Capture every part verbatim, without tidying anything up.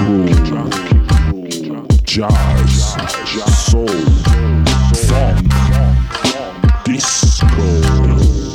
groove, jazz, soul, funk, disco.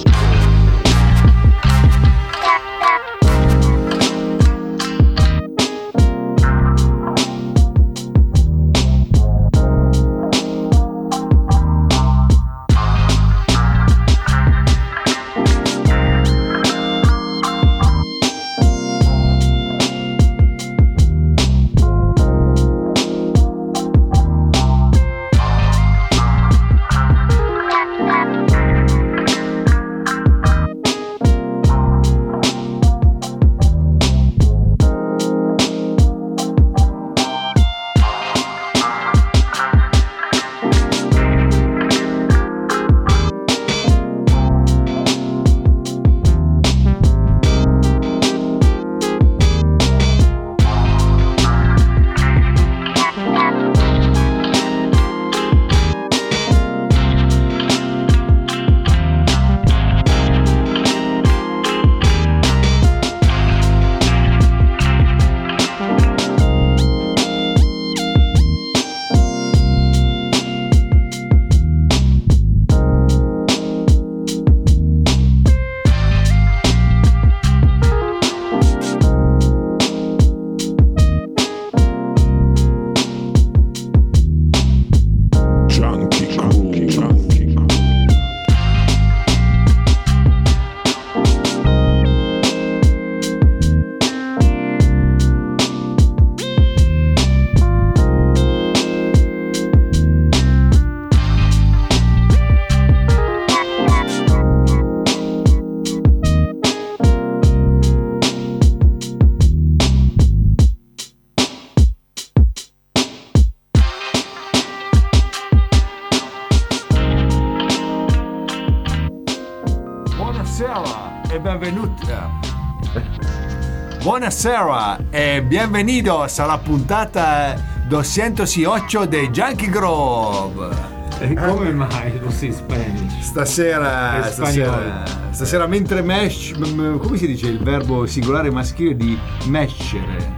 Buonasera e bienvenidos a la puntata doscientootto di Junkie Groove. E come mai lo si Spanish? Stasera, stasera, stasera mentre mesh, come si dice il verbo singolare maschile di mescere?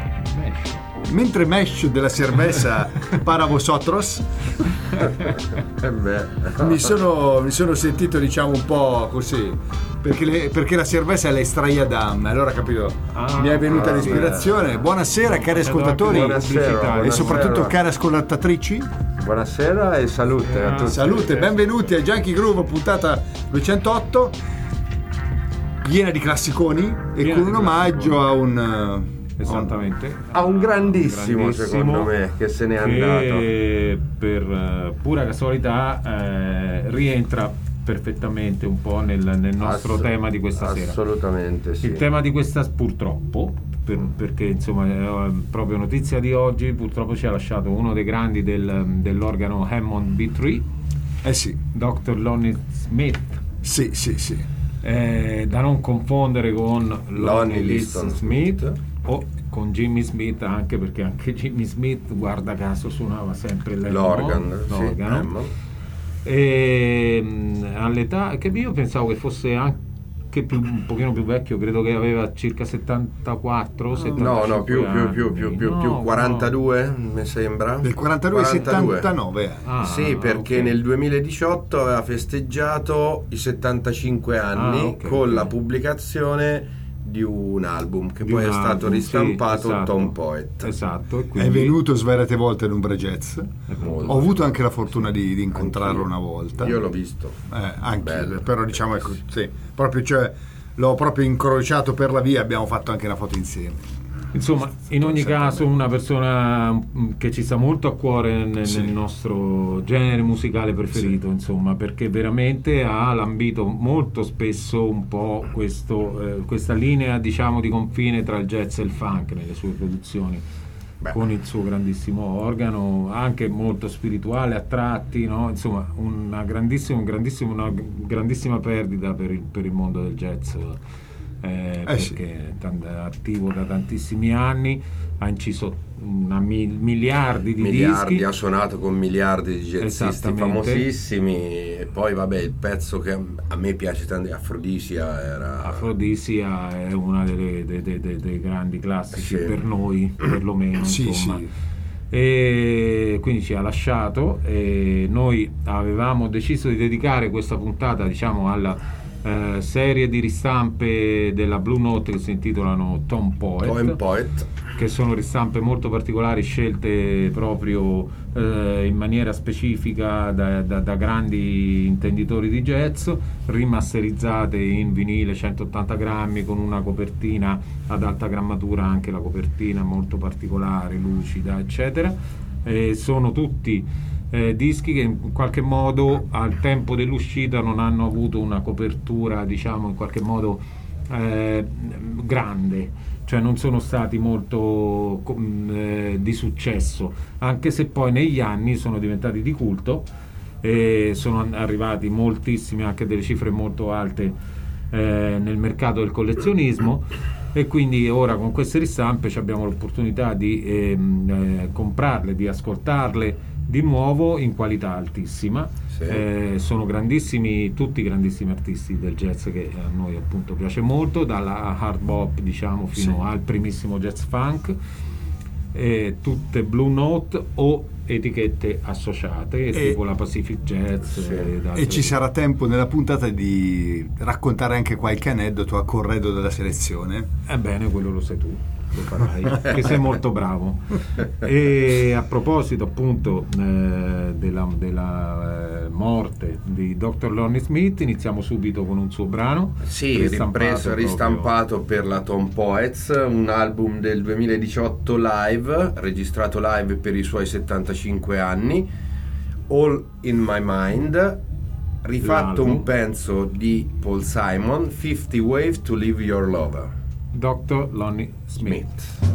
Mesh. Mentre mesh della cerveza para vosotros, mi sono, mi sono sentito diciamo un po' così. Perché, le, perché la cerveza è la estraia d'am, allora capito? Ah, mi è venuta ah, l'ispirazione. Sì. Buonasera cari ascoltatori. Buonasera, e soprattutto care ascoltatrici. Buonasera e salute ah, a tutti. Salute, benvenuti a Junkie Groove puntata duecentootto, piena di classiconi e piena con un omaggio a un esattamente a un grandissimo, grandissimo secondo me che se n'è andato e per uh, pura casualità eh, rientra perfettamente un po' nel, nel nostro Ass- tema di questa assolutamente, sera. Assolutamente sì. Il tema di questa purtroppo per, perché insomma eh, proprio notizia di oggi, purtroppo ci ha lasciato uno dei grandi del, dell'organo Hammond B tre, eh sì, doctor Lonnie Smith. Sì, sì, sì. Eh, da non confondere con Lonnie, Lonnie Liston Smith, Smith o con Jimmy Smith, anche perché anche Jimmy Smith guarda caso suonava sempre l'organ, l'organo. Sì, e all'età che io pensavo che fosse anche più, un pochino più vecchio, credo che aveva circa settantaquattro no settantacinque no più più più più più, no, più quarantadue no. Mi sembra del quarantadue ai settantanove ah, sì, perché okay. Nel duemiladiciotto aveva festeggiato i settantacinque anni ah, okay, con okay. la pubblicazione di un album che di poi è album, stato ristampato, sì, esatto, Tom Poet. Esatto, e quindi... è venuto svariate volte in Umbra Jazz. Ho avuto anche la fortuna di, di incontrarlo anch'io. Una volta. Io l'ho visto. Eh, anche, però diciamo ecco, sì, proprio cioè l'ho proprio incrociato per la via, abbiamo fatto anche una foto insieme. Insomma, in ogni caso una persona che ci sta molto a cuore nel, sì. nel nostro genere musicale preferito, sì. insomma, perché veramente ha lambito molto spesso un po' questo, eh, questa linea, diciamo, di confine tra il jazz e il funk nelle sue produzioni. Beh. Con il suo grandissimo organo, anche molto spirituale a tratti, no? Insomma, una grandissima, un grandissimo, una grandissima perdita per il, per il mondo del jazz. eh, perché sì. È attivo da tantissimi anni, ha inciso una mil- miliardi di miliardi, dischi, ha suonato con miliardi di jazzisti famosissimi, e poi vabbè, il pezzo che a me piace tanto, Afrodisia, era Afrodisia è una delle, dei, dei, dei, dei grandi classici, sì. Per noi perlomeno, sì, insomma. Sì. E quindi ci ha lasciato, e noi avevamo deciso di dedicare questa puntata, diciamo, alla eh, serie di ristampe della Blue Note che si intitolano Tom Poet, Tom Poet. che sono ristampe molto particolari, scelte proprio eh, in maniera specifica da, da, da grandi intenditori di jazz, rimasterizzate in vinile centottanta grammi con una copertina ad alta grammatura, anche la copertina molto particolare, lucida, eccetera. E sono tutti eh, dischi che in qualche modo al tempo dell'uscita non hanno avuto una copertura, diciamo, in qualche modo eh, grande, cioè non sono stati molto eh, di successo, anche se poi negli anni sono diventati di culto e sono arrivati moltissimi, anche delle cifre molto alte eh, nel mercato del collezionismo, e quindi ora con queste ristampe abbiamo l'opportunità di eh, eh, comprarle, di ascoltarle di nuovo in qualità altissima. Sì. Eh, sono grandissimi, tutti grandissimi artisti del jazz che a noi appunto piace molto, dalla hard bop, diciamo, fino sì. al primissimo jazz funk, eh, tutte Blue Note o etichette associate, e, tipo la Pacific Jazz, sì. e, e ci sarà tempo nella puntata di raccontare anche qualche aneddoto a corredo della selezione. Ebbene, quello lo sai tu, lo farai, che sei molto bravo. E a proposito appunto eh, della, della eh, morte di doctor Lonnie Smith, iniziamo subito con un suo brano, sì, ripreso, ristampato per la Tom Poets, un album del duemiladiciotto live, registrato live per i suoi settantacinque anni, All in My Mind, rifatto l'album. Un pezzo di Paul Simon, fifty Ways to Leave Your Lover, doctor Lonnie Smith. Smith.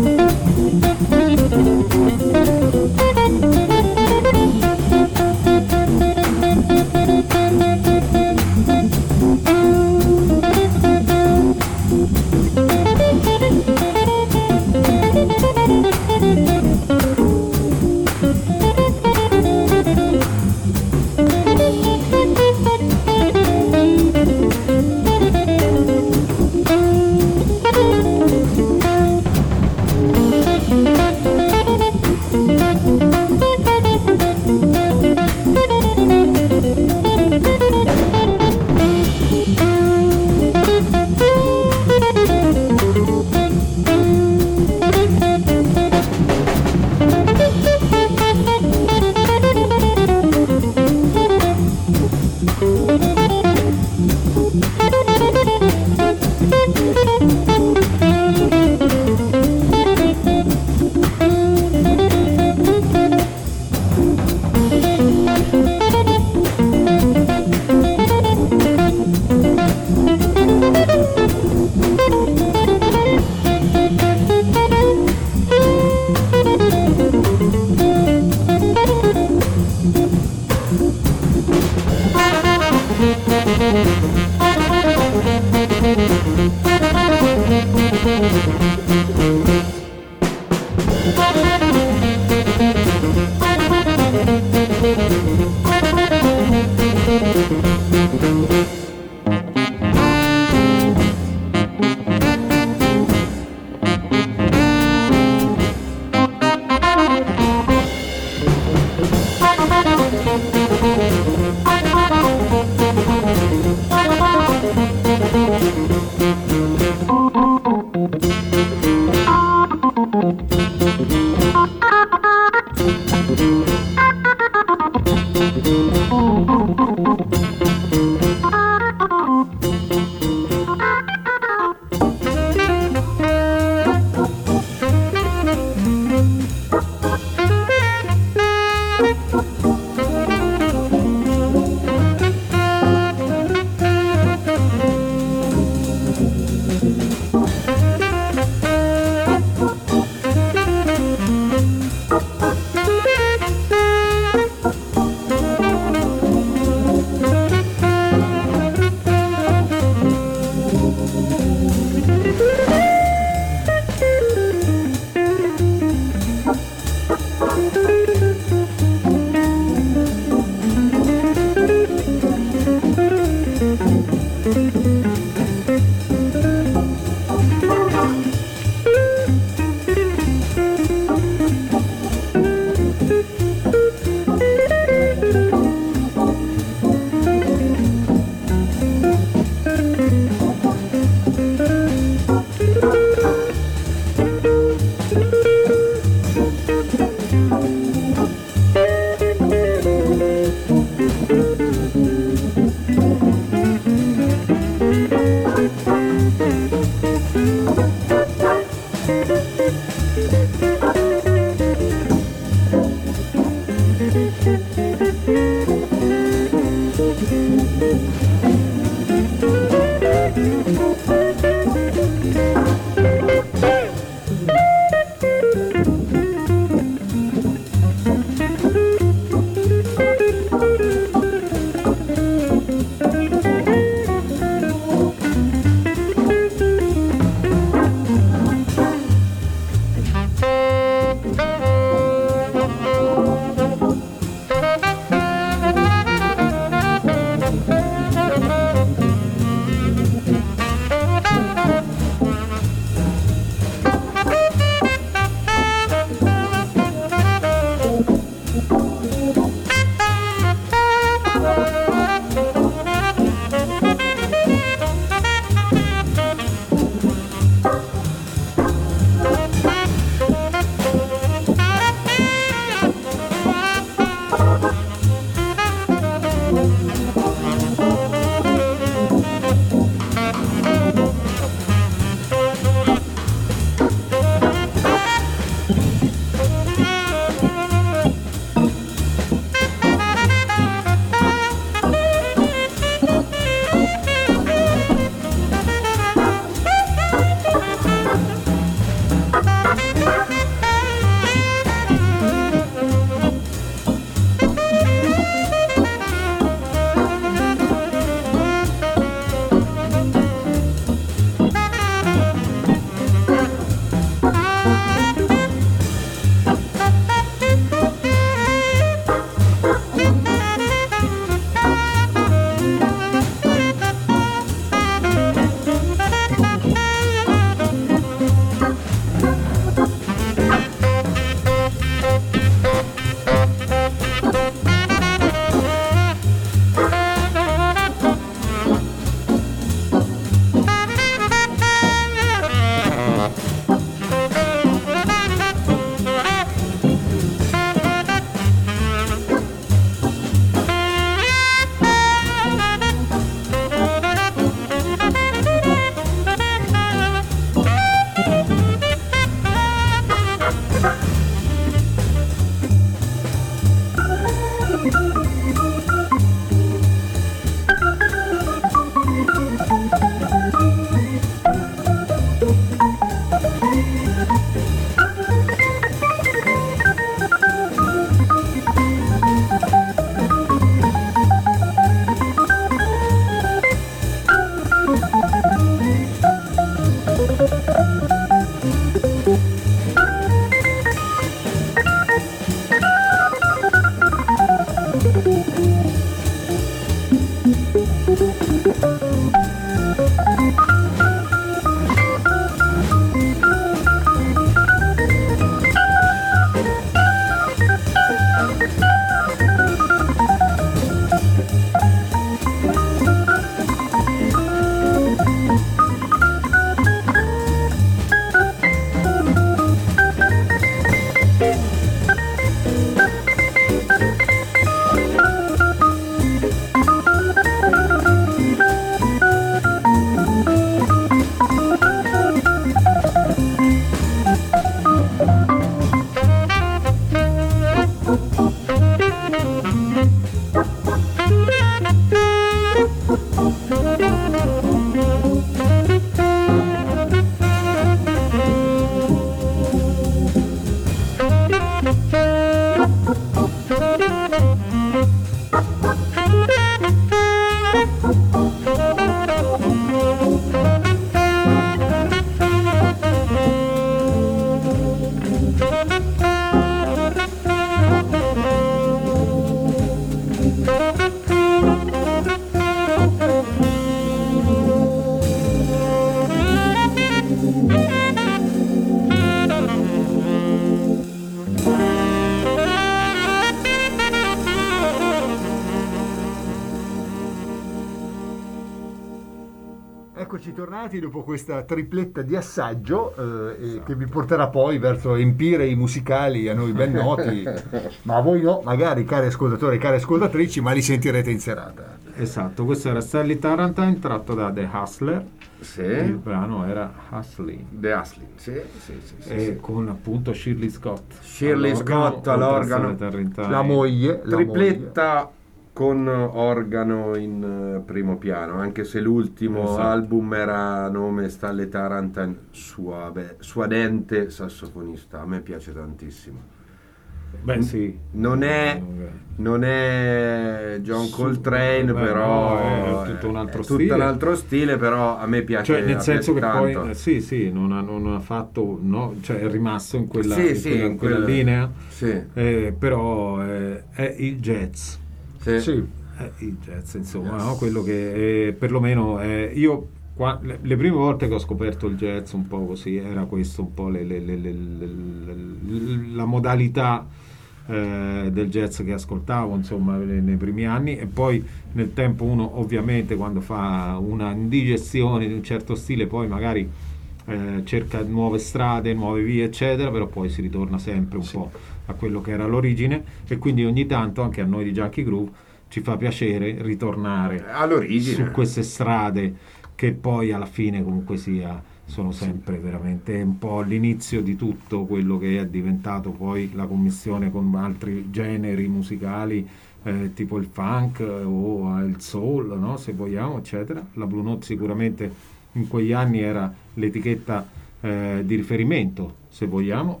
bentornati dopo questa tripletta di assaggio eh, esatto. che vi porterà poi verso empirei musicali a noi ben noti, ma a voi no, magari cari ascoltatori e cari ascoltatrici, ma li sentirete in serata. Esatto, questo era Sally Tarantine tratto da The Hustler. Sì. Il brano era Hustling. The Hustling, sì, sì, sì, sì, e sì. con appunto Shirley Scott. Shirley Scott all'organo, la moglie, la tripletta moglie. Con organo in primo piano, anche se l'ultimo esatto. album era a nome Sally Tarantine, suave, suadente sassofonista. A me piace tantissimo. Beh, sì. Non è, non è John Coltrane, Beh, però no, è tutto un altro è stile. Tutto un altro stile, però a me piace. Cioè, nel senso che tanto. poi, sì, sì, non ha, non ha fatto, no, cioè è rimasto in quella, sì, in sì, quella, in in quella quella, linea, sì. eh, però eh, è il jazz. Sì. sì. È il jazz, insomma, yes. no? Quello che è, perlomeno è, io. Qua, le, le prime volte che ho scoperto il jazz un po' così era questo un po' le, le, le, le, le, la modalità eh, del jazz che ascoltavo insomma nei primi anni, e poi nel tempo uno ovviamente quando fa una indigestione di un certo stile poi magari eh, cerca nuove strade, nuove vie eccetera, però poi si ritorna sempre un sì. po' a quello che era l'origine, e quindi ogni tanto anche a noi di Junkie Groove ci fa piacere ritornare all'origine su queste strade che poi alla fine comunque sia sono sempre veramente un po' l'inizio di tutto quello che è diventato poi la commissione con altri generi musicali eh, tipo il funk o il soul, no? Se vogliamo eccetera. La Blue Note sicuramente in quegli anni era l'etichetta eh, di riferimento, se vogliamo,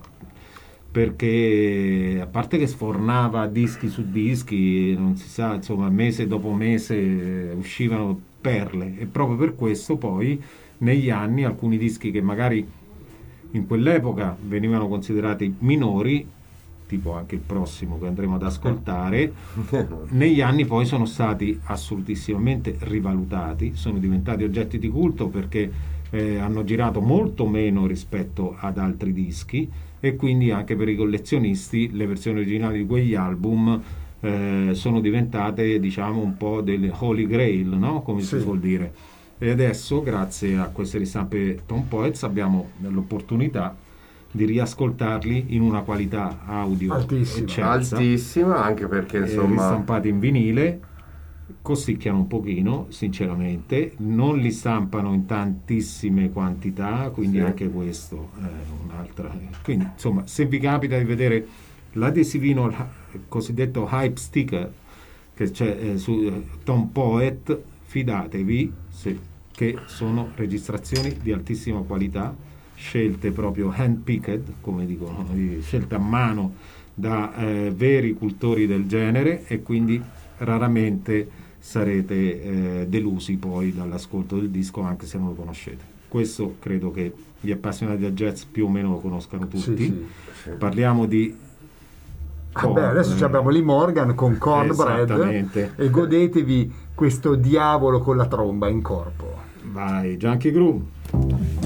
perché a parte che sfornava dischi su dischi, non si sa, insomma mese dopo mese uscivano perle, e proprio per questo poi negli anni alcuni dischi che magari in quell'epoca venivano considerati minori, tipo anche il prossimo che andremo ad ascoltare, negli anni poi sono stati assolutissimamente rivalutati, sono diventati oggetti di culto perché eh, hanno girato molto meno rispetto ad altri dischi, e quindi anche per i collezionisti le versioni originali di quegli album eh, sono diventate diciamo un po' delle holy grail, no? Come sì. si suol dire. E adesso grazie a queste ristampe Tom Poets abbiamo l'opportunità di riascoltarli in una qualità audio altissima, eccelsa, altissima, anche perché insomma ristampati in vinile, costicchiano un pochino sinceramente, non li stampano in tantissime quantità, quindi sì. anche questo è un'altra. Quindi insomma, se vi capita di vedere l'adesivino, il cosiddetto hype sticker che c'è eh, su eh, Tom Poet, fidatevi se, che sono registrazioni di altissima qualità, scelte proprio hand picked, come dicono, scelte a mano da eh, veri cultori del genere, e quindi raramente sarete eh, delusi poi dall'ascolto del disco, anche se non lo conoscete. Questo credo che gli appassionati del jazz più o meno lo conoscano tutti. Sì, sì, sì. Parliamo di ah beh, adesso abbiamo Lee Morgan con Cornbread, e godetevi questo diavolo con la tromba in corpo. Vai, Junkie Groove.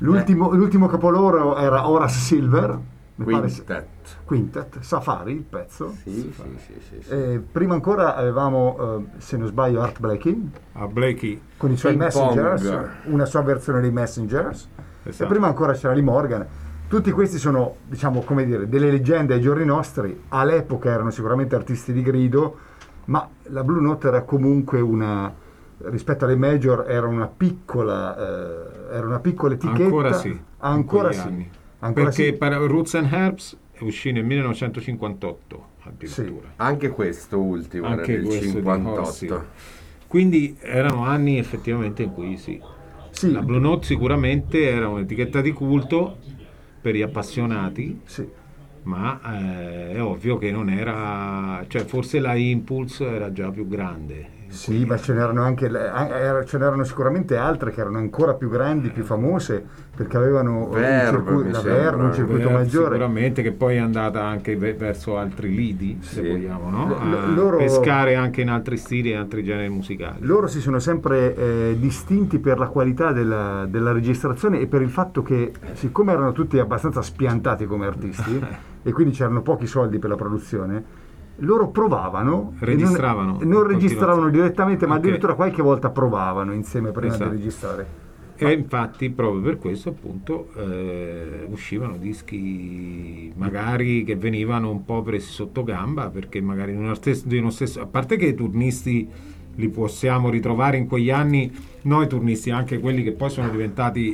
L'ultimo, eh. l'ultimo capoloro era Horace Silver. Quintet. Quintet, Safari il pezzo. Sì, sì, sì, sì, sì. Eh, prima ancora avevamo, eh, se non sbaglio, Art Blakey. Art Blakey. Con i suoi Ping Messengers, Pong. Una sua versione dei Messengers. Esatto. E prima ancora c'era Lee Morgan. Tutti questi sono, diciamo, come dire, delle leggende ai giorni nostri. All'epoca erano sicuramente artisti di grido, ma la Blue Note era comunque una, rispetto alle major, era una piccola, eh, era una piccola etichetta. Ancora sì. Ancora sì. Anni. Ancora Perché sì. per Roots and Herbs uscì nel millenovecentocinquantotto addirittura. Sì. Anche questo ultimo Anche era del questo di cinquantotto. Horsey. Quindi erano anni effettivamente in cui sì. Sì. La Blue Note sicuramente era un'etichetta di culto per gli appassionati, Sì. ma eh, è ovvio che non era, cioè forse la Impulse era già più grande. Sì, ma ce n'erano anche le- ce n'erano sicuramente altre che erano ancora più grandi, più famose, perché avevano Verve, un circuito, mi la sembra. Verve, un circuito Eh, maggiore. Sicuramente, che poi è andata anche ve- verso altri lidi, se Sì. vogliamo, no? L- A loro- pescare anche in altri stili e altri generi musicali. Loro si sono sempre eh, distinti per la qualità della, della registrazione e per il fatto che, siccome erano tutti abbastanza spiantati come artisti e quindi c'erano pochi soldi per la produzione, loro provavano, e Registravano non, non in registravano continuazione. direttamente, ma Ok. addirittura qualche volta provavano insieme prima Esatto. di registrare. E infatti proprio per questo appunto eh, uscivano dischi magari che venivano un po' presi sotto gamba, perché magari in uno stesso, di uno stesso, a parte che i turnisti li possiamo ritrovare in quegli anni, noi turnisti, anche quelli che poi sono diventati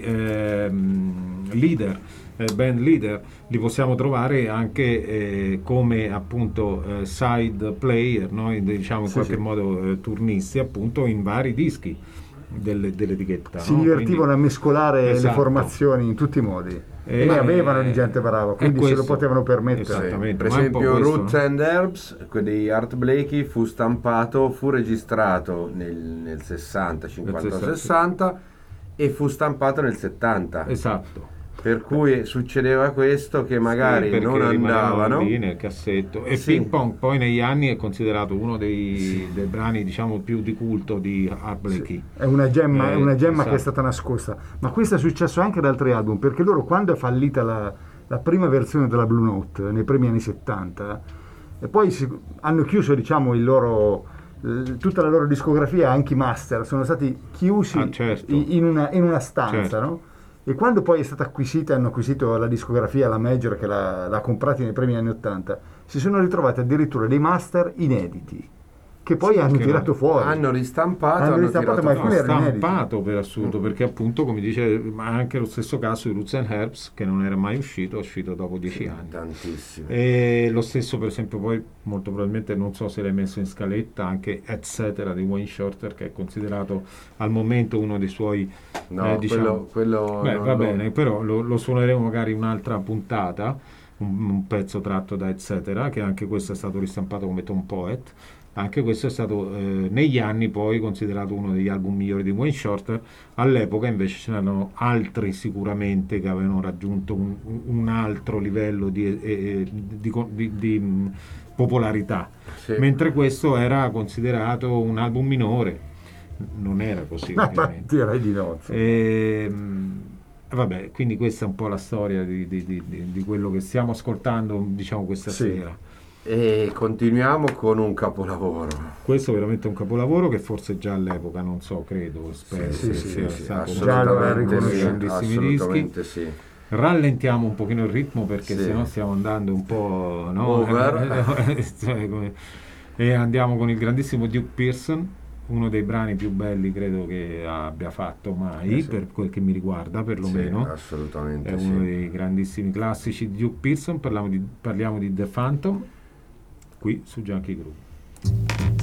ehm, leader, eh, band leader, li possiamo trovare anche eh, come appunto eh, side player, no? Diciamo in Sì, qualche sì. modo eh, turnisti appunto in vari dischi delle- dell'etichetta. Si no? divertivano Quindi- a mescolare Esatto. le formazioni in tutti i modi. E- E ne avevano eh, di gente brava, è quindi se lo questo. potevano permettere. Esatto. Esattamente, Per ma è un po' esempio questo, Roots no? and Herbs quello di Art Blakey fu stampato, fu registrato nel, nel sessanta, cinquanta, sessanta. sessanta e fu stampato nel settanta. Esatto. Per cui succedeva questo, che magari Sì, perché non rimanevano andavano. lì nel cassetto. E Sì. Ping Pong poi negli anni è considerato uno dei, dei brani diciamo più di culto di Art Blakey. È una gemma, Eh, è una gemma che è esatto. stata nascosta. Ma questo è successo anche ad altri album, perché loro, quando è fallita la, la prima versione della Blue Note nei primi anni settanta, e poi si- hanno chiuso, diciamo, il loro, l- tutta la loro discografia, anche i master sono stati chiusi Ah, certo. i- in, una, in una stanza, Certo. no? E quando poi è stata acquisita, hanno acquisito la discografia, la major che l'ha, l'ha comprati nei primi anni ottanta, si sono ritrovati addirittura dei master inediti, che poi Sì, hanno che tirato fuori. Hanno ristampato, Hanno hanno, ristampato, tirato ma fuori. alcuni erano inediti. Stampato per assurdo, perché appunto come dice, ma anche lo stesso caso di Roots and Herbs, che non era mai uscito, è uscito dopo dieci anni. Tantissimo. E lo stesso per esempio poi molto probabilmente, non so se l'hai messo in scaletta, anche Etc. di Wayne Shorter, che è considerato al momento uno dei suoi No, eh, diciamo, quello, quello beh, non va lo- bene, però lo, lo suoneremo magari in un'altra puntata, un, un pezzo tratto da Etc., che anche questo è stato ristampato come Tom Poet. Anche questo è stato eh, negli anni poi considerato uno degli album migliori di Wayne Shorter. All'epoca invece ce n'erano altri sicuramente che avevano raggiunto un, un altro livello di, eh, eh, di, di- di, mh, popolarità, Sì. mentre questo era considerato un album minore. Non era così, Ma ovviamente. direi di no. Ehm, vabbè, quindi questa è un po' la storia di, di- di- di- di quello che stiamo ascoltando, diciamo, questa Sì. sera. E continuiamo con un capolavoro. Questo è veramente un capolavoro che forse già all'epoca, non so, credo, spero Sì, che sì, sia sì, stato assolutamente. Già lo è Assolutamente sì, riconosciuto. grandissimi assolutamente sì. Rallentiamo un pochino il ritmo, perché Sì. sennò stiamo andando un po', no? Over. Cioè, come- e andiamo con il grandissimo Duke Pearson, uno dei brani più belli credo che abbia fatto mai, Eh sì. per quel che mi riguarda perlomeno. Sì, assolutamente È uno sì. dei grandissimi classici di Duke Pearson. Parliamo di, parliamo di The Phantom qui su Junkie Groove.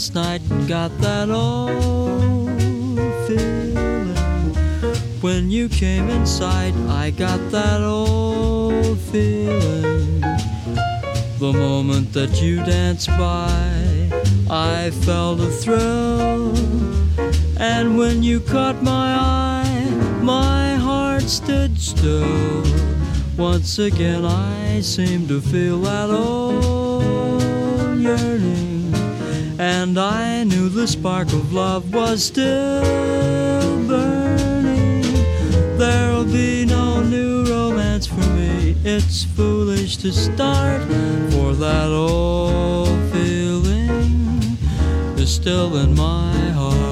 last night and got that old feeling. When you came inside, I got that old feeling. The moment that you danced by, I felt a thrill. And when you caught my eye, my heart stood still. Once again I seemed to feel that old yearning, and I knew the spark of love was still burning. There'll be no new romance for me, it's foolish to start, for that old feeling is still in my heart.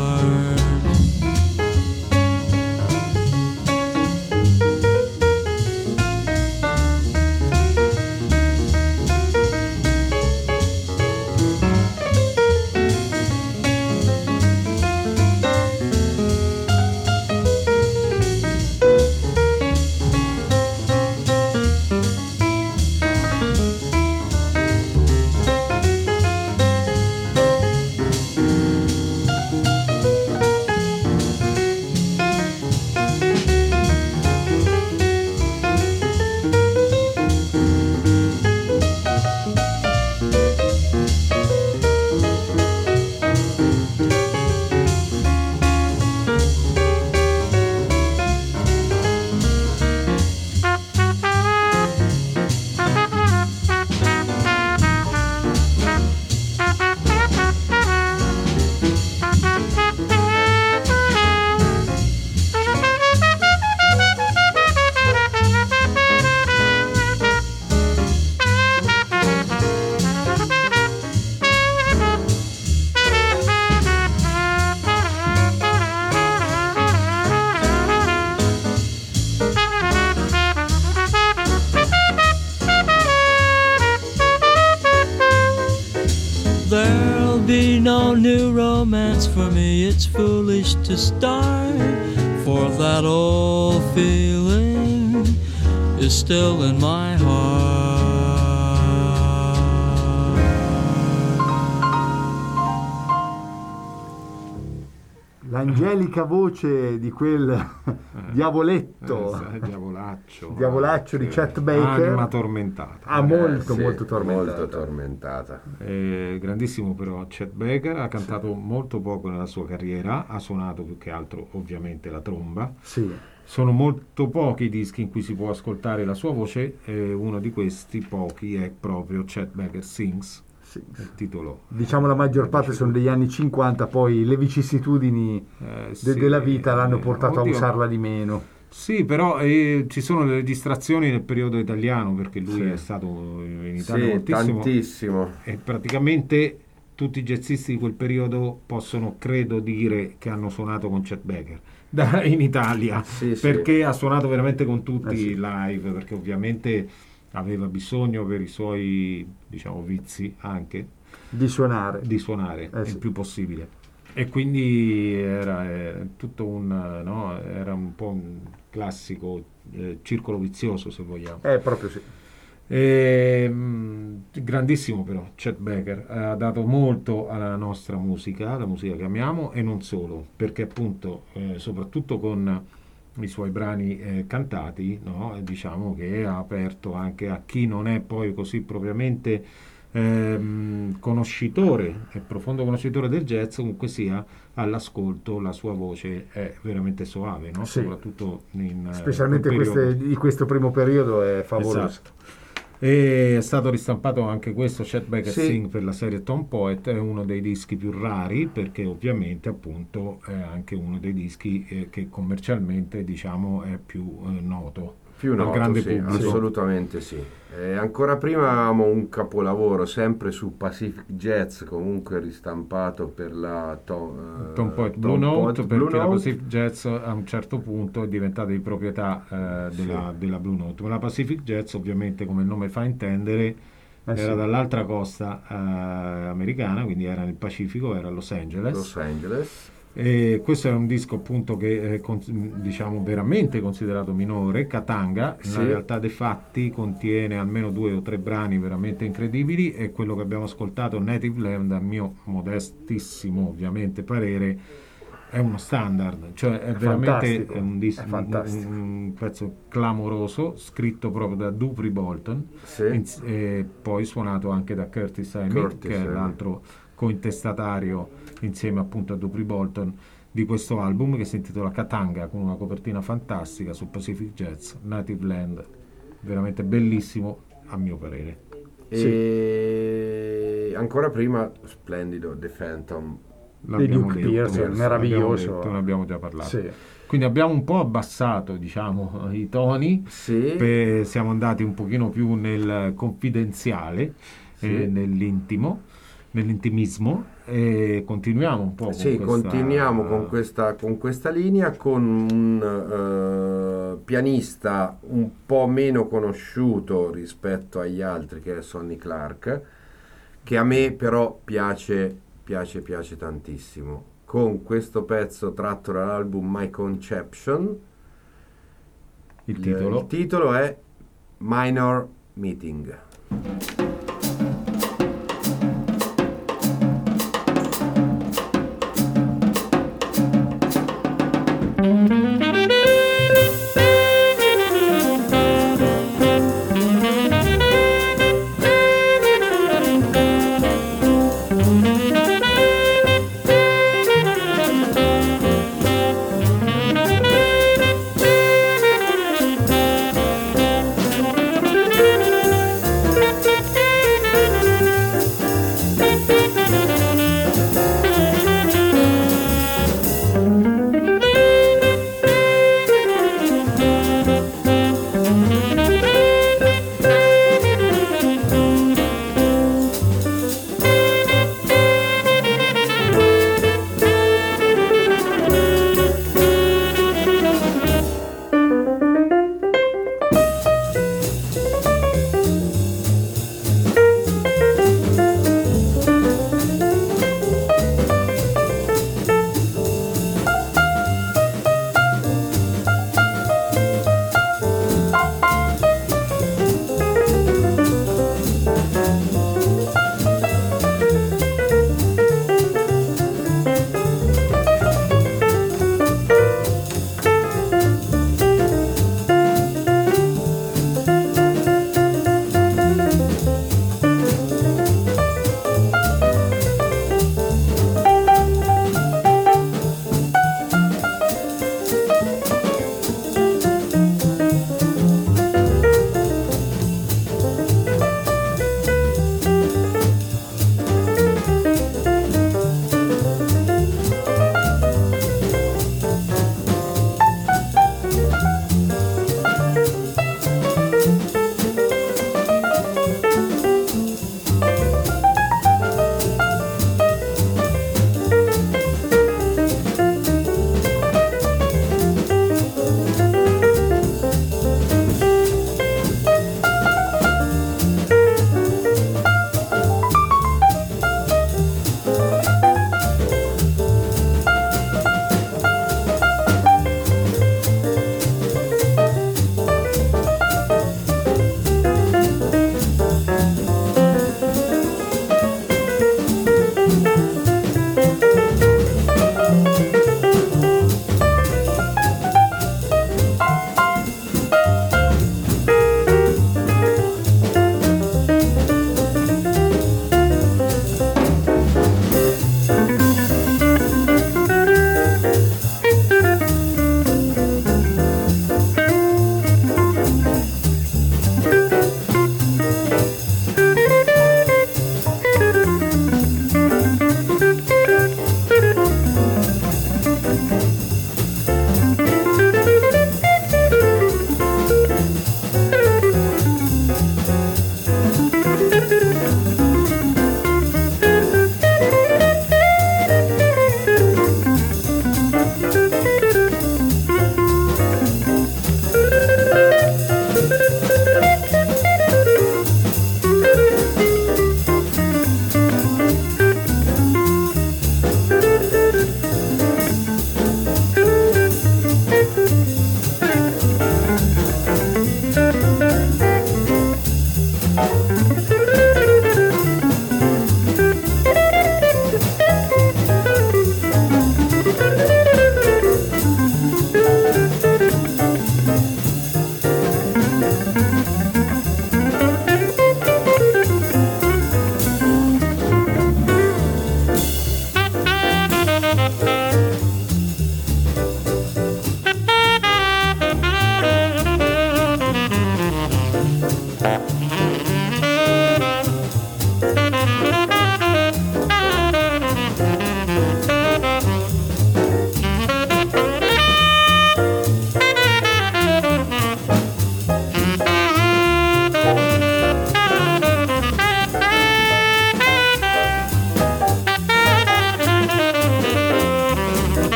There'll be no new romance for me, it's foolish to start, for that old feeling is still in my heart. L'angelica voce di quel diavoletto, eh, diavolaccio, diavolaccio di Chet Baker, anima tormentata, ah, molto eh, sì, molto tormentata, molto tormentata. Eh, grandissimo però Chet Baker, ha cantato sì. molto poco nella sua carriera, ha suonato più che altro ovviamente la tromba. Sì. Sono molto pochi i dischi in cui si può ascoltare la sua voce, e uno di questi pochi è proprio Chet Baker Sings. Il titolo, diciamo, la maggior parte sono degli anni cinquanta, poi le vicissitudini eh, de- sì, della vita l'hanno portato oddio. a usarla di meno. Sì, però eh, ci sono delle distrazioni nel periodo italiano, perché lui sì. è stato in Italia sì, moltissimo, tantissimo, e praticamente tutti i jazzisti di quel periodo possono, credo, dire che hanno suonato con Chet Baker da, in Italia, sì, perché sì. ha suonato veramente con tutti eh, sì. live, perché ovviamente aveva bisogno, per i suoi, diciamo, vizi anche, di suonare, di suonare eh, il sì. più possibile, e quindi era eh, tutto un no, era un po' un classico eh, circolo vizioso, se vogliamo. Eh, proprio sì. E, mh, grandissimo però Chet Baker, ha dato molto alla nostra musica, la musica che amiamo, e non solo, perché appunto eh, soprattutto con i suoi brani eh, cantati, no? Diciamo che ha aperto anche a chi non è poi così propriamente ehm, conoscitore e profondo conoscitore del jazz, comunque sia, all'ascolto la sua voce è veramente soave, no? Sì. Soprattutto in specialmente quel queste, di questo primo periodo è favoloso. Esatto. E è stato ristampato anche questo Chet Baker sì. Sing per la serie Tom Poet, è uno dei dischi più rari, perché ovviamente appunto è anche uno dei dischi eh, che commercialmente, diciamo, è più eh, noto, più noto, al grande sì, pubblico. assolutamente sì. E ancora prima avevamo un capolavoro sempre su Pacific Jazz, comunque ristampato per la Tom, Tom Poet Tom Blue Note, Poet, perché Blue la Note. Pacific Jazz a un certo punto è diventata di proprietà eh, della, Sì. della Blue Note, ma la Pacific Jazz, ovviamente, come il nome fa intendere, Eh, era sì. dall'altra costa eh, americana, quindi era nel Pacifico, era a Los Angeles. Los Angeles. E questo è un disco appunto che è con, diciamo veramente considerato minore, Katanga, sì. In realtà dei fatti contiene almeno due o tre brani veramente incredibili, e quello che abbiamo ascoltato, Native Land, a mio modestissimo ovviamente parere, è uno standard, cioè è, è veramente un, dis- è un, un pezzo clamoroso, scritto proprio da Dupri Bolton, sì. in, e poi suonato anche da Curtis Amy, che è l'altro cointestatario insieme appunto a Dupri Bolton di questo album, che si intitola Katanga, con una copertina fantastica su Pacific Jazz, Native Land, veramente bellissimo a mio parere. E sì. Ancora prima splendido The Phantom di Duke Pearson, meraviglioso, detto, ne abbiamo già parlato. Sì. Quindi abbiamo un po' abbassato, diciamo, i toni, sì. per, siamo andati un pochino più nel confidenziale, sì. eh, nell'intimo, nell'intimismo, e continuiamo un po' con sì, questa... continuiamo con questa, con questa linea, con un uh, pianista un po' meno conosciuto rispetto agli altri, che è Sonny Clark, che a me però piace piace piace tantissimo, con questo pezzo tratto dall'album My Conception. Il titolo, il titolo è Minor Meeting.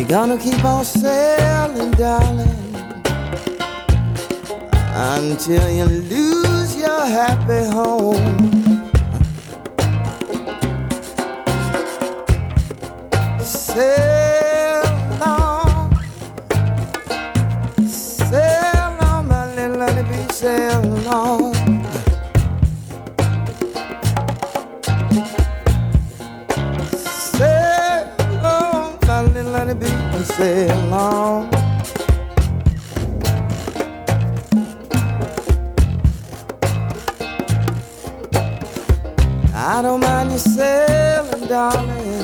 Gonna keep on sailing, darling, until you lose your happy home. Sail on, sail on, my little honeybee, sail on. Sail on, my little honeybee, sail on. I don't mind you sailing, darling.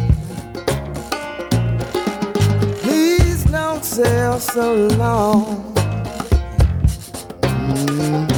Please don't sail so long. Mm.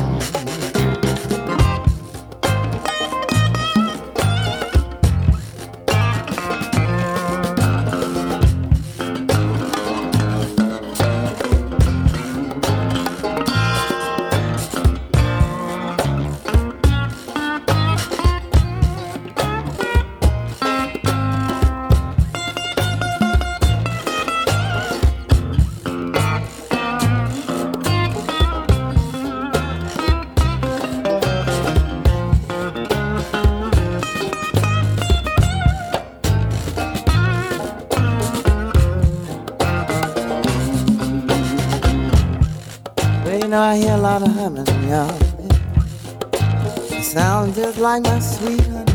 I hear a lot of humming, y'all. It sounds just like my sweet honey.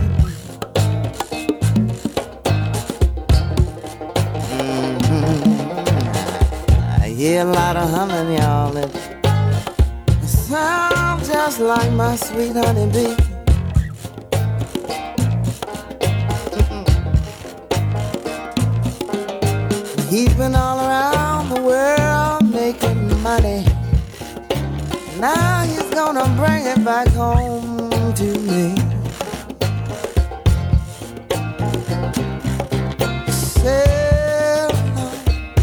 Mm-hmm. I hear a lot of humming, y'all. It, it sounds just like my sweet honey bee. Mm-hmm. He's been all around the world making money. Now he's gonna bring it back home to me. Sail on,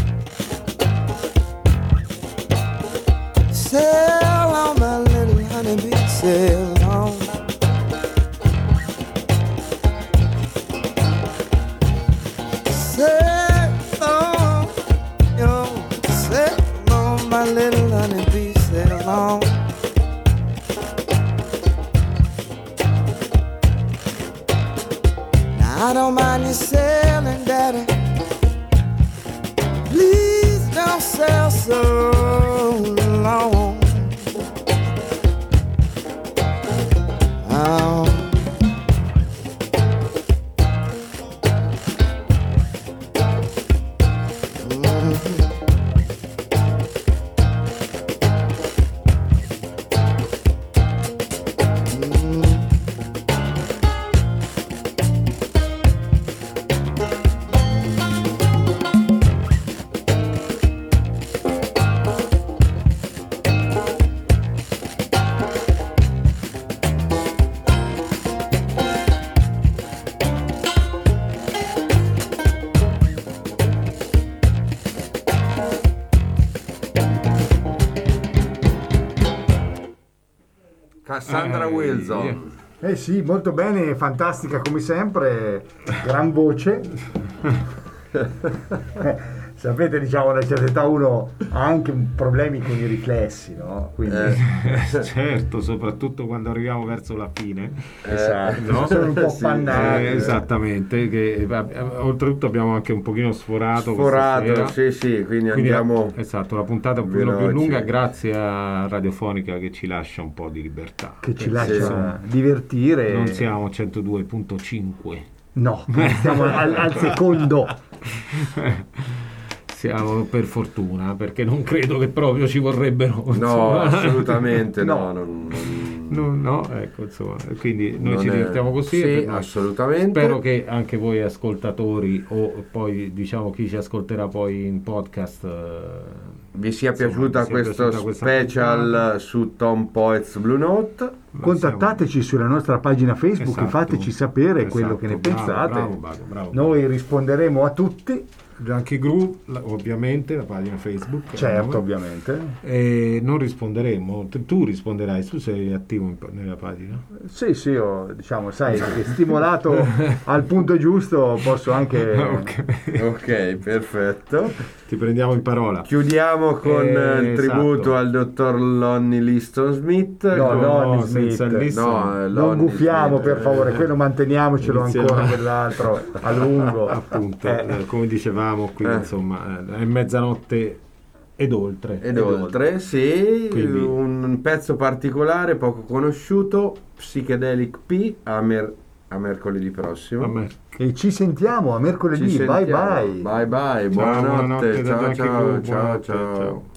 sail on, my little honeybee, sail on. Sail on, yo, sail on, my little honeybee, sail on. I don't mind you sailing, Daddy. Please don't sail so long. Oh. Cassandra eh, Wilson. Eh sì, molto bene, fantastica come sempre, gran voce. Sapete, diciamo, a una certa età uno ha anche problemi con i riflessi, no? Quindi... Eh, certo, soprattutto quando arriviamo verso la fine. Esatto, no? Sono un po' appannati. Eh, esattamente, che, eh, oltretutto abbiamo anche un pochino sforato. Sforato, sì, sì, quindi, quindi andiamo... La, esatto, la puntata è un pochino più lunga grazie a Radiofonica che ci lascia un po' di libertà. Che ci lascia sì. divertire. Non siamo a centodue virgola cinque. No, siamo al, al secondo. Siamo per fortuna, perché non credo che proprio ci vorrebbero. No, insomma. Assolutamente no. no, non, non... no, no, ecco, insomma, quindi noi non ci è... divertiamo così. Sì, assolutamente. Spero che anche voi ascoltatori o poi diciamo chi ci ascolterà poi in podcast vi sia insomma, piaciuta vi sia questo piaciuta special puntata. Su Tom Poets Blue Note. Contattateci sulla nostra pagina Facebook, esatto, e fateci sapere esatto, quello che ne bravo, pensate. Bravo, bravo, bravo, noi risponderemo a tutti. Junkie Groove, ovviamente la pagina Facebook. Certo, ovviamente. E non risponderemo, tu risponderai, tu sei attivo in, nella pagina? Sì, sì, io, diciamo, sai, che stimolato al punto giusto posso anche... ok, ok, perfetto. Ti prendiamo in parola. Chiudiamo con eh, il tributo esatto. al dottor Lonnie Liston Smith. No, con... Lonnie no, Smith. No, non guffiamo Smith, per favore, quello manteniamocelo iniziamo. ancora quell'altro a lungo. Appunto, Eh. eh, come dicevamo qui, Eh. insomma, è mezzanotte ed oltre. Ed oltre, sì, Quindi- un pezzo particolare, poco conosciuto, Psychedelic P, a, mer- a mercoledì prossimo. A me. E ci sentiamo a mercoledì. Ci Bye sentiamo. bye. Bye bye, Ciao, buonanotte, buonanotte da ciao Junkie ciao, Groove, ciao buonanotte, ciao. ciao.